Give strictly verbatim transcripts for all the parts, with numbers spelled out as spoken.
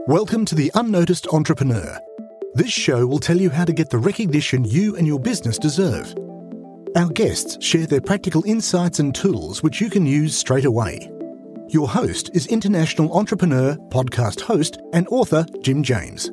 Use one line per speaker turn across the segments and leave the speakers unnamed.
Welcome to The Unnoticed Entrepreneur. This show will tell you how to get the recognition you and your business deserve. Our guests share their practical insights and tools which you can use straight away. Your host is international entrepreneur, podcast host, and author Jim James.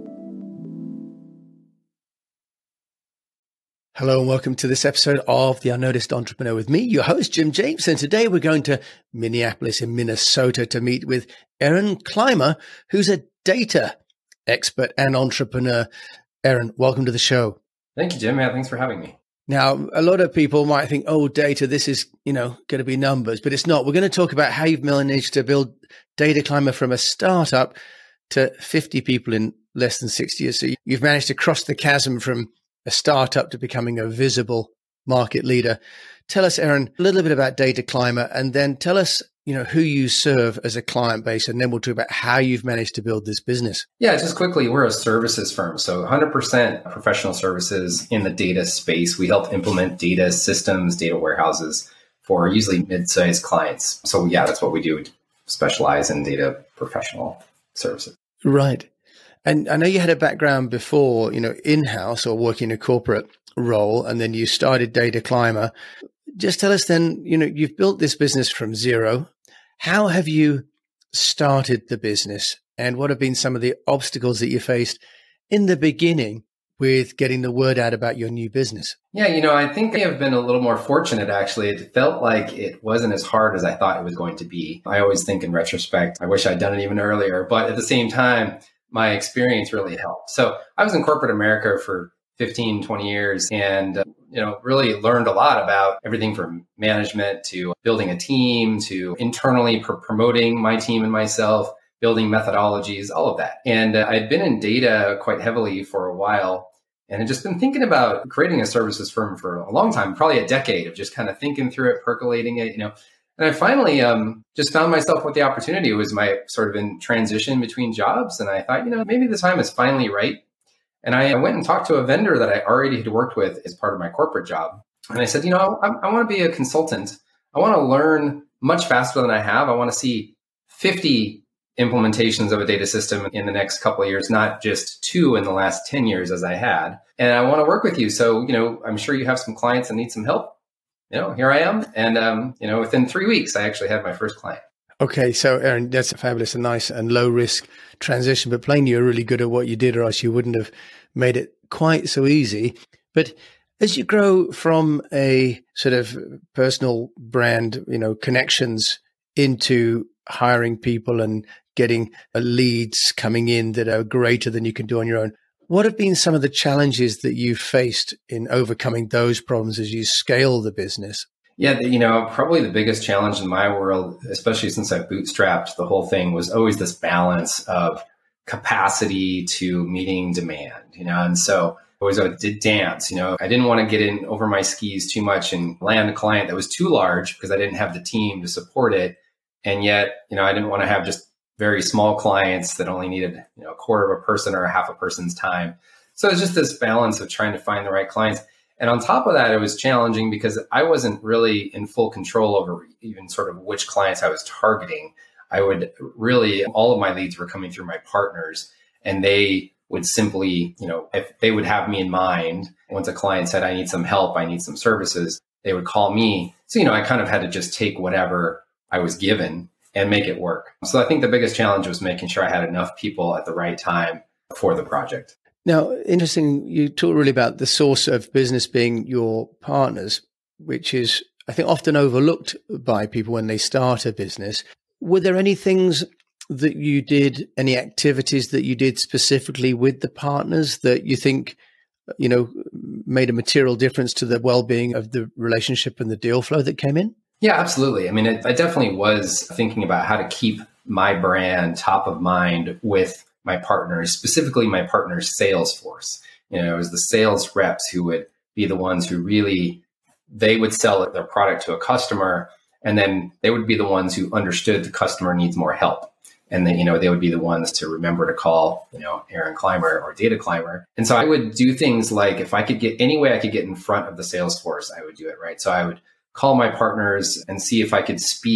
Hello and welcome to this episode of The Unnoticed Entrepreneur with me, your host, Jim James. And today we're going to Minneapolis in Minnesota to meet with Aaron Clymer, who's a data expert and entrepreneur. Aaron, welcome to the show.
Thank you, Jim. Yeah, thanks for having me.
Now, a lot of people might think, oh, data, this is, you know, going to be numbers, but it's not. We're going to talk about how you've managed to build Data Clymer from a startup to fifty people in less than sixty years. So you've managed to cross the chasm from a startup to becoming a visible market leader. Tell us, Aaron, a little bit about Data Clymer, and then tell us, you know, who you serve as a client base, and then we'll talk about how you've managed to build this business.
Yeah, just quickly, we're a services firm. So one hundred percent professional services in the data space. We help implement data systems, data warehouses for usually mid-sized clients. So yeah, that's what we do. We specialize in data professional services.
Right. And I know you had a background before, you know, in-house or working a corporate role, and then you started Data Clymer. Just tell us then, you know, you've built this business from zero. How have you started the business, and what have been some of the obstacles that you faced in the beginning with getting the word out about your new business?
Yeah, you know, I think I have been a little more fortunate, actually. It felt like it wasn't as hard as I thought it was going to be. I always think in retrospect, I wish I'd done it even earlier, but at the same time, my experience really helped. So I was in corporate America for fifteen, twenty years and, uh, you know, really learned a lot about everything from management to building a team to internally pr- promoting my team and myself, building methodologies, all of that. And uh, I'd been in data quite heavily for a while and had just been thinking about creating a services firm for a long time, probably a decade of just kind of thinking through it, percolating it, you know. And I finally um, just found myself with the opportunity. It was my sort of in transition between jobs. And I thought, you know, maybe the time is finally right. And I went and talked to a vendor that I already had worked with as part of my corporate job. And I said, you know, I, I want to be a consultant. I want to learn much faster than I have. I want to see fifty implementations of a data system in the next couple of years, not just two in the last ten years as I had. And I want to work with you. So, you know, I'm sure you have some clients that need some help. You know, here I am. And, um, you know, within three weeks, I actually had my first client.
Okay. So, Aaron, that's a fabulous and nice and low risk transition, but plainly you're really good at what you did, or else you wouldn't have made it quite so easy. But as you grow from a sort of personal brand, you know, connections into hiring people and getting leads coming in that are greater than you can do on your own, what have been some of the challenges that you've faced in overcoming those problems as you scale the business?
Yeah, you know, probably the biggest challenge in my world, especially since I bootstrapped the whole thing, was always this balance of capacity to meeting demand, you know, and so it was a dance, you know, I didn't want to get in over my skis too much and land a client that was too large because I didn't have the team to support it. And yet, you know, I didn't want to have just very small clients that only needed, you know, a quarter of a person or a half a person's time. So it's just this balance of trying to find the right clients. And on top of that, it was challenging because I wasn't really in full control over even sort of which clients I was targeting. I would really, all of my leads were coming through my partners, and they would simply, you know, if they would have me in mind, once a client said, I need some help, I need some services, they would call me. So, you know, I kind of had to just take whatever I was given and make it work. So I think the biggest challenge was making sure I had enough people at the right time for the project.
Now, interesting, you talk really about the source of business being your partners, which is, I think, often overlooked by people when they start a business. Were there any things that you did, any activities that you did specifically with the partners that you think, you know, made a material difference to the well-being of the relationship and the deal flow that came in?
Yeah, absolutely. I mean, it, I definitely was thinking about how to keep my brand top of mind with my partners, specifically my partners' sales force. You know, it was the sales reps who would be the ones who really, they would sell their product to a customer, and then they would be the ones who understood the customer needs more help. And then, you know, they would be the ones to remember to call, you know, Aaron Clymer or Data Clymer. And so I would do things like, if I could get any way I could get in front of the sales force, I would do it, right? So I would call my partners and see if I could speak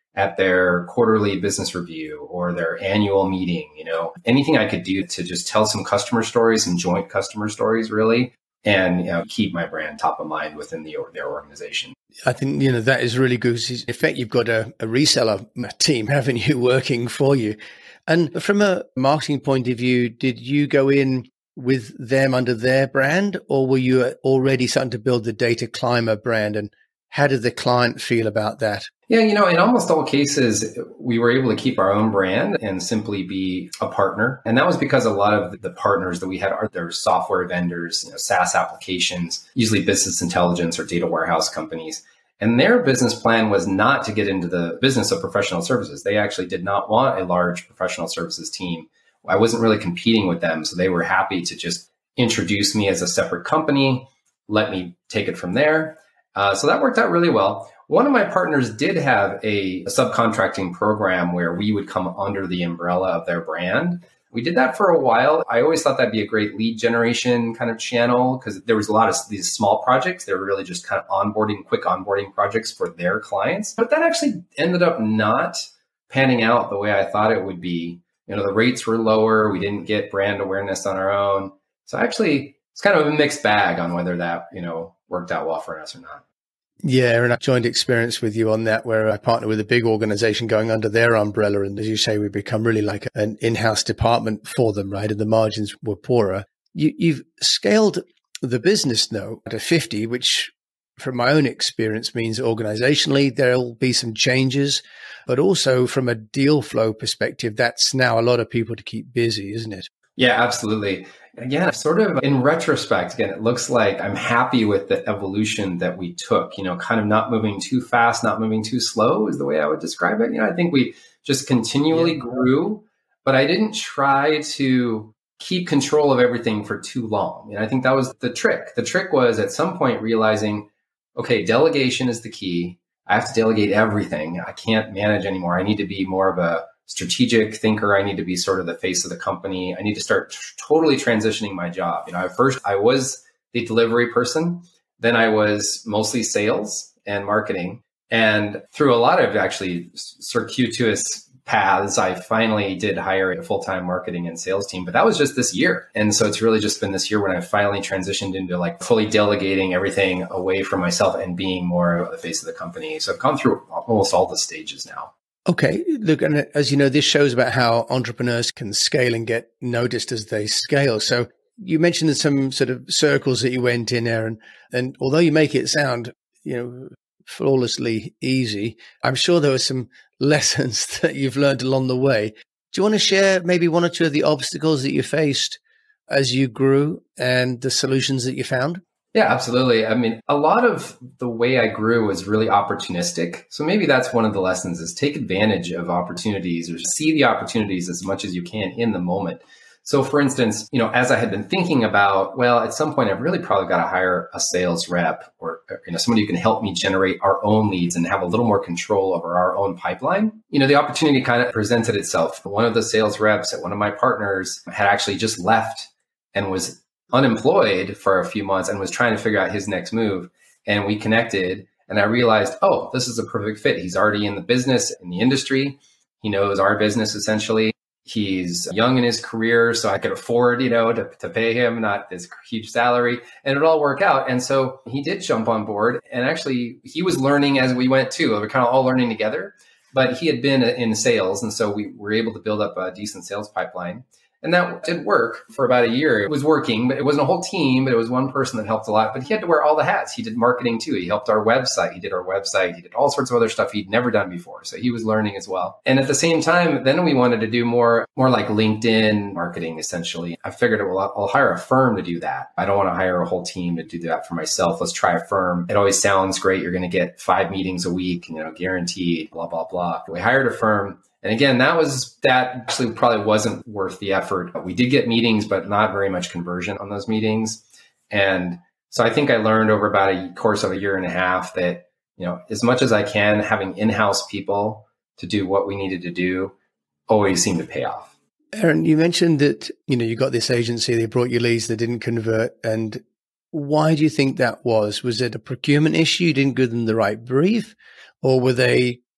at their quarterly business review or their annual meeting, you know, anything I could do to just tell some customer stories, some joint customer stories, really, and, you know, keep my brand top of mind within the their organization.
I think, you know, that is really good. In effect, you've got a, a reseller team, haven't you, working for you? And from a marketing point of view, did you go in with them under their brand, or were you already starting to build the Data Climber brand? And how did the client feel about that?
Yeah, you know, in almost all cases, we were able to keep our own brand and simply be a partner. And that was because a lot of the partners that we had are their software vendors, you know, SaaS applications, usually business intelligence or data warehouse companies. And their business plan was not to get into the business of professional services. They actually did not want a large professional services team. I wasn't really competing with them. So they were happy to just introduce me as a separate company, let me take it from there. Uh, so that worked out really well. One of my partners did have a, a subcontracting program where we would come under the umbrella of their brand. We did that for a while. I always thought that'd be a great lead generation kind of channel because there was a lot of these small projects. They were really just kind of onboarding, quick onboarding projects for their clients. But that actually ended up not panning out the way I thought it would be. You know, the rates were lower. We didn't get brand awareness on our own. So actually, it's kind of a mixed bag on whether that, you know, worked out well for us or not.
Yeah, and I joined experience with you on that, where I partner with a big organization going under their umbrella. And as you say, we become really like an in-house department for them, right? And the margins were poorer. You, you've scaled the business though to fifty, which from my own experience means organizationally, there'll be some changes, but also from a deal flow perspective, that's now a lot of people to keep busy, isn't it?
Yeah, absolutely. Again, sort of in retrospect, again, it looks like I'm happy with the evolution that we took, you know, kind of not moving too fast, not moving too slow is the way I would describe it. You know, I think we just continually yeah. grew, but I didn't try to keep control of everything for too long. And I think that was the trick. The trick was at some point realizing, okay, delegation is the key. I have to delegate everything. I can't manage anymore. I need to be more of a strategic thinker. I need to be sort of the face of the company. I need to start t- totally transitioning my job. You know, at first I was the delivery person. Then I was mostly sales and marketing. And through a lot of actually circuitous paths, I finally did hire a full-time marketing and sales team, but that was just this year. And so it's really just been this year when I finally transitioned into like fully delegating everything away from myself and being more of the face of the company. So I've gone through almost all the stages now.
Okay. Look, and as you know, this shows about how entrepreneurs can scale and get noticed as they scale. So you mentioned some sort of circles that you went in, Aaron, and although you make it sound, you know, flawlessly easy, I'm sure there were some lessons that you've learned along the way. Do you want to share maybe one or two of the obstacles that you faced as you grew and the solutions that you found?
Yeah, absolutely. I mean, a lot of the way I grew was really opportunistic. So maybe that's one of the lessons is take advantage of opportunities or see the opportunities as much as you can in the moment. So for instance, you know, as I had been thinking about, well, at some point I've really probably got to hire a sales rep or, you know, somebody who can help me generate our own leads and have a little more control over our own pipeline. You know, the opportunity kind of presented itself. One of the sales reps at one of my partners had actually just left and was unemployed for a few months and was trying to figure out his next move. And we connected and I realized, oh, this is a perfect fit. He's already in the business, in the industry. He knows our business essentially. He's young in his career, so I could afford, you know, to, to pay him, not this huge salary, and it all worked out. And so he did jump on board. And actually, he was learning as we went too. We were kind of all learning together, but he had been in sales. And so we were able to build up a decent sales pipeline. And that did work for about a year. It was working, but it wasn't a whole team, but it was one person that helped a lot. But he had to wear all the hats. He did marketing too. He helped our website. He did our website. He did all sorts of other stuff he'd never done before. So he was learning as well. And at the same time, then we wanted to do more, more like LinkedIn marketing, essentially. I figured, well, I'll hire a firm to do that. I don't want to hire a whole team to do that for myself. Let's try a firm. It always sounds great. You're going to get five meetings a week, you know, guaranteed, blah, blah, blah. We hired a firm. And again, that was, that actually probably wasn't worth the effort. We did get meetings, but not very much conversion on those meetings. And so I think I learned over about a course of a year and a half that, you know, as much as I can, having in-house people to do what we needed to do always seemed to pay off.
Aaron, you mentioned that, you know, you got this agency, they brought you leads that didn't convert. And why do you think that was? Was it a procurement issue? You didn't give them the right brief? Or were they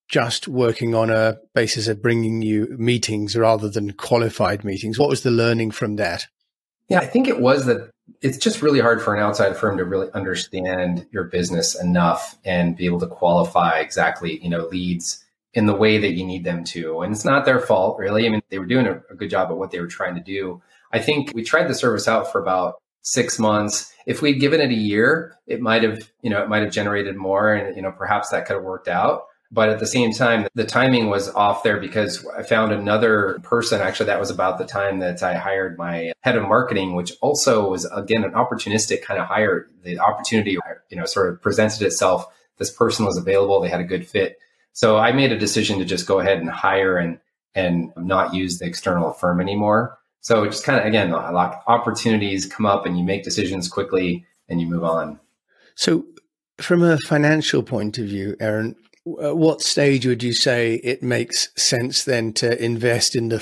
just working on a basis of bringing you meetings rather than qualified meetings? What was the learning from that?
Yeah, I think it was that it's just really hard for an outside firm to really understand your business enough and be able to qualify exactly, you know, leads in the way that you need them to. And it's not their fault, really. I mean, they were doing a, a good job at what they were trying to do. I think we tried the service out for about six months. If we'd given it a year, it might have, you know, it might have generated more, and, you know, perhaps that could have worked out. But at the same time, the timing was off there because I found another person. Actually, that was about the time that I hired my head of marketing, which also was, again, an opportunistic kind of hire. The opportunity, you know, sort of presented itself. This person was available. They had a good fit. So I made a decision to just go ahead and hire and and not use the external firm anymore. So it just kind of, again, a lot of opportunities come up and you make decisions quickly and you move on.
So from a financial point of view, Aaron, at what stage would you say it makes sense then to invest in the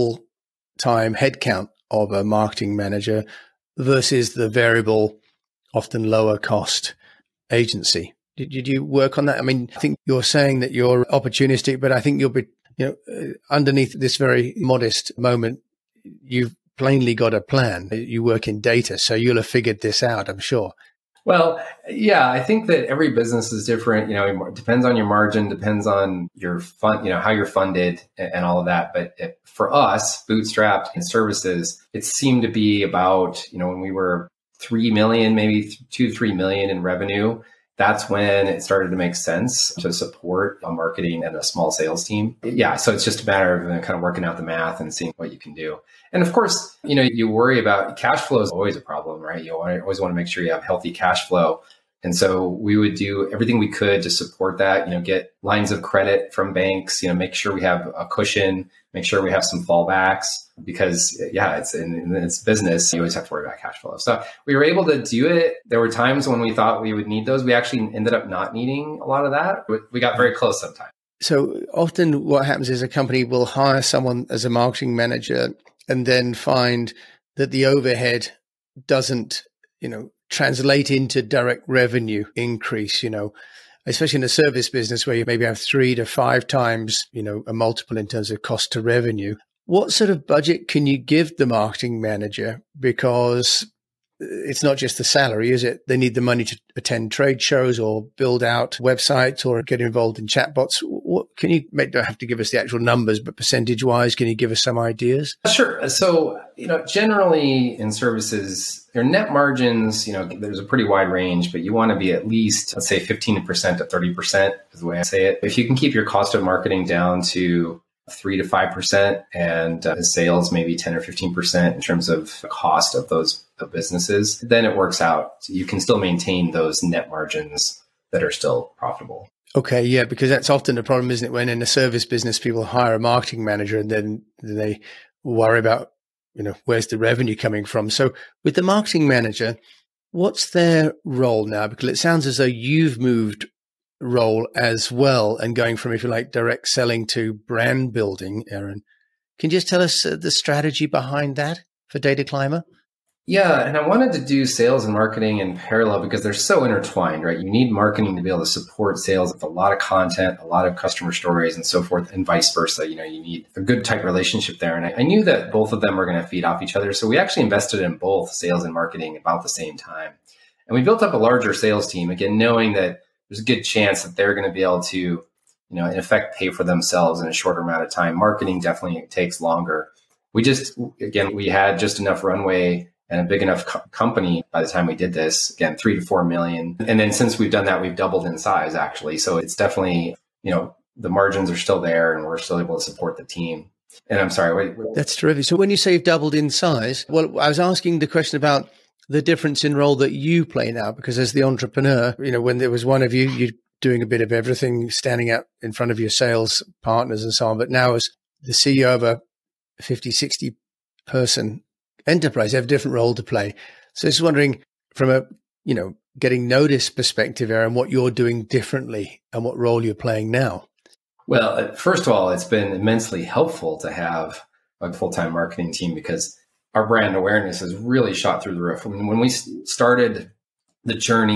full-time headcount of a marketing manager versus the variable, often lower cost agency? Did, did you work on that? I mean, I think you're saying that you're opportunistic, but I think you'll be, you know, underneath this very modest moment, you've plainly got a plan. You work in data, so you'll have figured this out, I'm sure.
Well, yeah, I think that every business is different. You know, it depends on your margin, depends on your fund, you know, how you're funded and, and all of that. But it, for us, bootstrapped and services, it seemed to be about, you know, when we were three million, maybe two, three million in revenue, that's when it started to make sense to support a marketing and a small sales team. Yeah. So it's just a matter of kind of working out the math and seeing what you can do. And of course, you know, you worry about cash flow is always a problem, right? You always want to make sure you have healthy cash flow. And so we would do everything we could to support that, you know, get lines of credit from banks, you know, make sure we have a cushion, make sure we have some fallbacks, because yeah, it's in, in it's business. You always have to worry about cash flow. So we were able to do it. There were times when we thought we would need those. We actually ended up not needing a lot of that. We got very close sometimes.
So often what happens is a company will hire someone as a marketing manager and then find that the overhead doesn't, you know, translate into direct revenue increase, you know, especially in the service business where you maybe have three to five times, you know, a multiple in terms of cost to revenue. What sort of budget can you give the marketing manager? Because it's not just the salary, is it? They need the money to attend trade shows or build out websites or get involved in chatbots. What can you make? Don't have to give us the actual numbers, but percentage wise, can you give us some ideas?
Sure. So, you know, generally in services, your net margins, you know, there's a pretty wide range, but you want to be at least, let's say fifteen percent to thirty percent is the way I say it. If you can keep your cost of marketing down to three to five percent and uh, sales maybe ten or fifteen percent in terms of the cost of those of businesses, then it works out. You can still maintain those net margins that are still profitable.
Okay, yeah, because that's often the problem, isn't it? When in a service business, people hire a marketing manager and then they worry about, you know, where's the revenue coming from? So with the marketing manager, what's their role now? Because it sounds as though you've moved role as well and going from, if you like, direct selling to brand building, Aaron. Can you just tell us uh, the strategy behind that for Data Climber?
Yeah, and I wanted to do sales and marketing in parallel because they're so intertwined, right? You need marketing to be able to support sales with a lot of content, a lot of customer stories and so forth, and vice versa. You know, you need a good tight relationship there. And I, I knew that both of them were going to feed off each other. So we actually invested in both sales and marketing about the same time. And we built up a larger sales team, again, knowing that there's a good chance that they're going to be able to, you know, in effect, pay for themselves in a shorter amount of time. Marketing definitely takes longer. We just, again, we had just enough runway and a big enough co- company by the time we did this, again, three to four million. And then since we've done that, we've doubled in size, actually. So it's definitely, you know, the margins are still there and we're still able to support the team. And I'm sorry. Wait, wait.
That's terrific. So when you say you've doubled in size, well, I was asking the question about the difference in role that you play now, because as the entrepreneur, you know, when there was one of you, you're doing a bit of everything, standing out in front of your sales partners and so on. But now as the C E O of a fifty, sixty person enterprise, you have a different role to play. So I was wondering from a, you know, getting noticed perspective, Aaron, what you're doing differently and what role you're playing now.
Well, first of all, it's been immensely helpful to have a full-time marketing team because our brand awareness has really shot through the roof. I mean, when we started the journey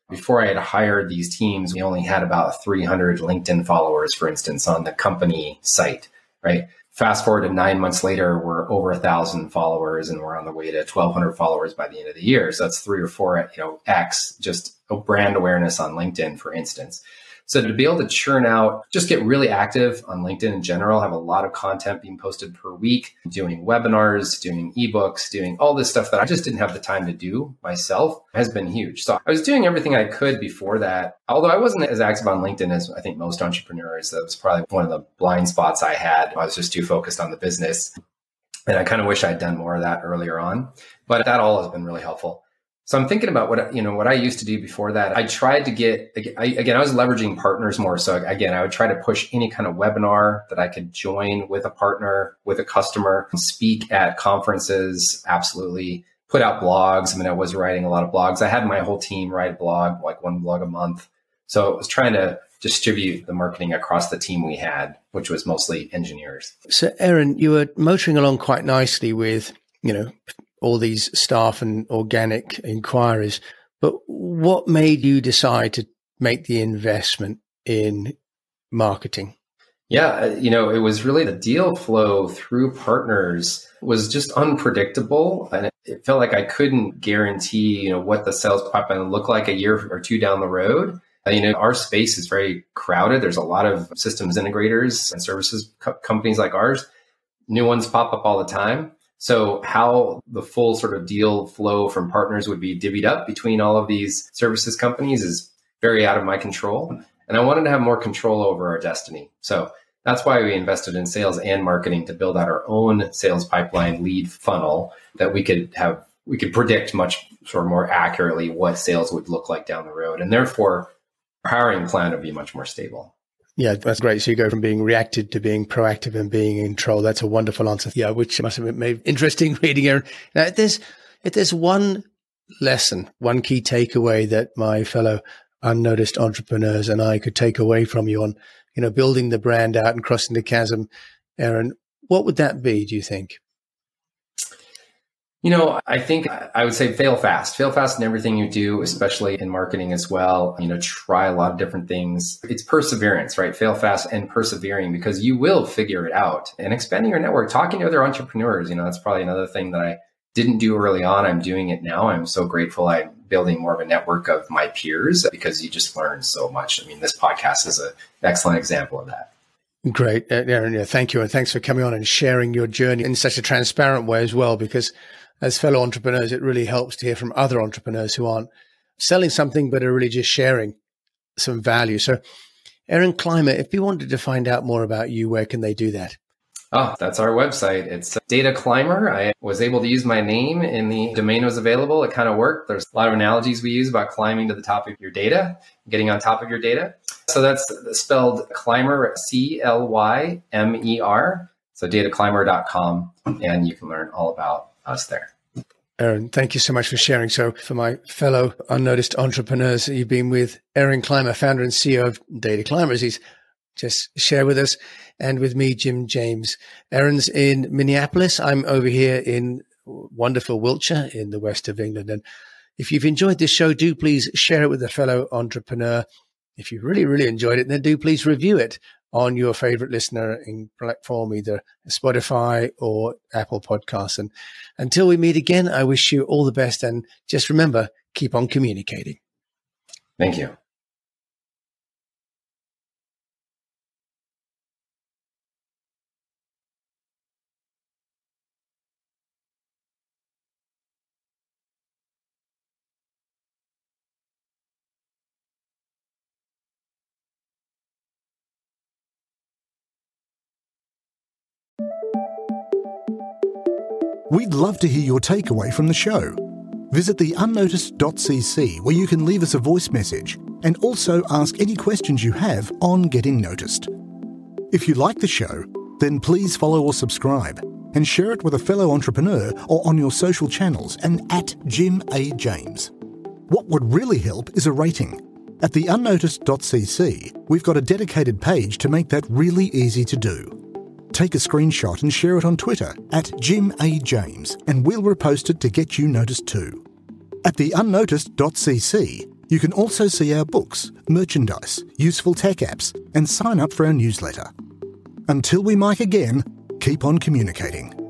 Before I had hired these teams, we only had about three hundred LinkedIn followers, for instance, on the company site, right? Fast forward to nine months later, we're over a thousand followers and we're on the way to twelve hundred followers by the end of the year. So that's three or four, you know, X, just a brand awareness on LinkedIn, for instance. So to be able to churn out, just get really active on LinkedIn in general, have a lot of content being posted per week, doing webinars, doing ebooks, doing all this stuff that I just didn't have the time to do myself has been huge. So I was doing everything I could before that. Although I wasn't as active on LinkedIn as I think most entrepreneurs. That was probably one of the blind spots I had. I was just too focused on the business. And I kind of wish I'd done more of that earlier on. But that all has been really helpful. So I'm thinking about what, you know, what I used to do before that. I tried to get, I, again, I was leveraging partners more. So again, I would try to push any kind of webinar that I could join with a partner, with a customer, speak at conferences, absolutely, put out blogs. I mean, I was writing a lot of blogs. I had my whole team write a blog, like one blog a month. So I was trying to distribute the marketing across the team we had, which was mostly engineers.
So Aaron, you were motoring along quite nicely with, you know, all these staff and organic inquiries. But what made you decide to make the investment in marketing?
Yeah, you know, it was really the deal flow through partners was just unpredictable. And it felt like I couldn't guarantee, you know, what the sales pipeline would look like a year or two down the road. You know, our space is very crowded. There's a lot of systems integrators and services co- companies like ours. New ones pop up all the time. So how the full sort of deal flow from partners would be divvied up between all of these services companies is very out of my control. And I wanted to have more control over our destiny. So that's why we invested in sales and marketing to build out our own sales pipeline lead funnel that we could have, we could predict much sort of more accurately what sales would look like down the road. And therefore, our hiring plan would be much more stable.
Yeah, that's great. So you go from being reactive to being proactive and being in control. That's a wonderful answer. Yeah, which must have been made interesting reading, Aaron. Now, if there's, if there's one lesson, one key takeaway that my fellow unnoticed entrepreneurs and I could take away from you on, you know, building the brand out and crossing the chasm, Aaron, what would that be, do you think?
You know, I think I would say fail fast. Fail fast in everything you do, especially in marketing as well. You know, try a lot of different things. It's perseverance, right? Fail fast and persevering because you will figure it out. And expanding your network, talking to other entrepreneurs, you know, that's probably another thing that I didn't do early on. I'm doing it now. I'm so grateful I'm building more of a network of my peers because you just learn so much. I mean, this podcast is an excellent example of that.
Great. Aaron, yeah, thank you. And thanks for coming on and sharing your journey in such a transparent way as well, because as fellow entrepreneurs, it really helps to hear from other entrepreneurs who aren't selling something, but are really just sharing some value. So, Aaron Clymer, if people wanted to find out more about you, where can they do that?
Oh, that's our website. It's Data Climber. I was able to use my name and the domain was available. It kind of worked. There's a lot of analogies we use about climbing to the top of your data, getting on top of your data. So that's spelled Clymer, C L Y M E R. So data climber dot com, and you can learn all about us there.
Aaron, thank you so much for sharing. So for my fellow unnoticed entrepreneurs, you've been with Aaron Clymer, founder and C E O of Data Climber, as he's just shared with us, and with me, Jim James. Aaron's in Minneapolis. I'm over here in wonderful Wiltshire in the west of England. And if you've enjoyed this show, do please share it with a fellow entrepreneur. If you've really, really enjoyed it, then do please review it on your favorite listening platform, either Spotify or Apple Podcasts. And until we meet again, I wish you all the best. And just remember, keep on communicating.
Thank you.
We'd love to hear your takeaway from the show. Visit the unnoticed dot c c where you can leave us a voice message and also ask any questions you have on getting noticed. If you like the show, then please follow or subscribe and share it with a fellow entrepreneur or on your social channels and at Jim A. James. What would really help is a rating. At the unnoticed dot c c, we've got a dedicated page to make that really easy to do. Take a screenshot and share it on Twitter at Jim A. James, and we'll repost it to get you noticed too. At the unnoticed dot c c, You can also see our books, merchandise, useful tech apps, and sign up for our newsletter. Until we mic again, keep on communicating.